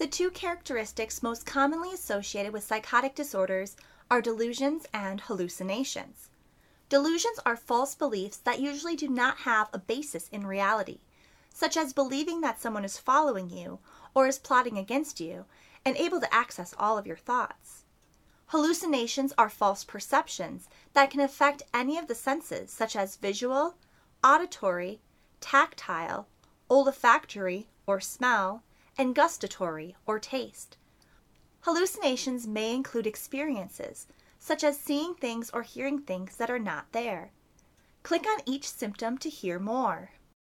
two characteristics most commonly associated with psychotic disorders are delusions and hallucinations. Delusions are false beliefs that usually do not have a basis in reality, such as believing that someone is following you or is plotting against you and able to access all of your thoughts. Hallucinations are false perceptions that can affect any of the senses, such as visual, auditory, tactile, olfactory or smell, and gustatory or taste. Hallucinations may include experiences, such as seeing things or hearing things that are not there. Click on each symptom to hear more.